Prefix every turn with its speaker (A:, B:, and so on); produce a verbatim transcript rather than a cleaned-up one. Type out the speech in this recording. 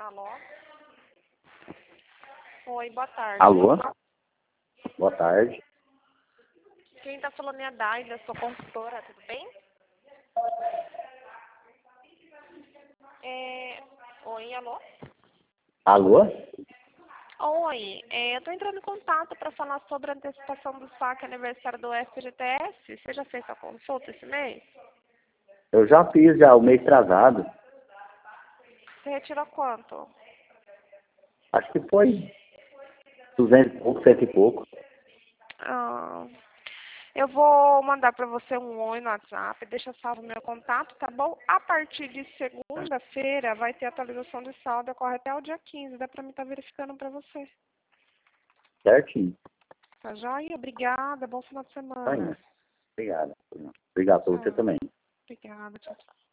A: Alô? Oi, boa tarde.
B: Alô? Boa tarde.
A: Quem tá falando é a Daida, sou consultora, tudo bem? É... Oi, alô?
B: Alô?
A: Oi, é, eu tô entrando em contato para falar sobre a antecipação do saque aniversário do F G T S. Você já fez a consulta esse mês?
B: Eu já fiz já o mês atrasado.
A: Você retirou quanto?
B: Acho que foi duzentos e pouco, cento e pouco.
A: Ah, eu vou mandar para você um oi no WhatsApp, deixa salvo meu contato, tá bom? A partir de segunda-feira vai ter atualização de saldo, ocorre até o dia quinze, dá para mim estar verificando para você.
B: Certinho.
A: Tá joia? Obrigada, bom final de
B: Tá indo.
A: semana.
B: Obrigado. Obrigado pra você
A: Tchau.
B: também.
A: Obrigada, tchau, tchau.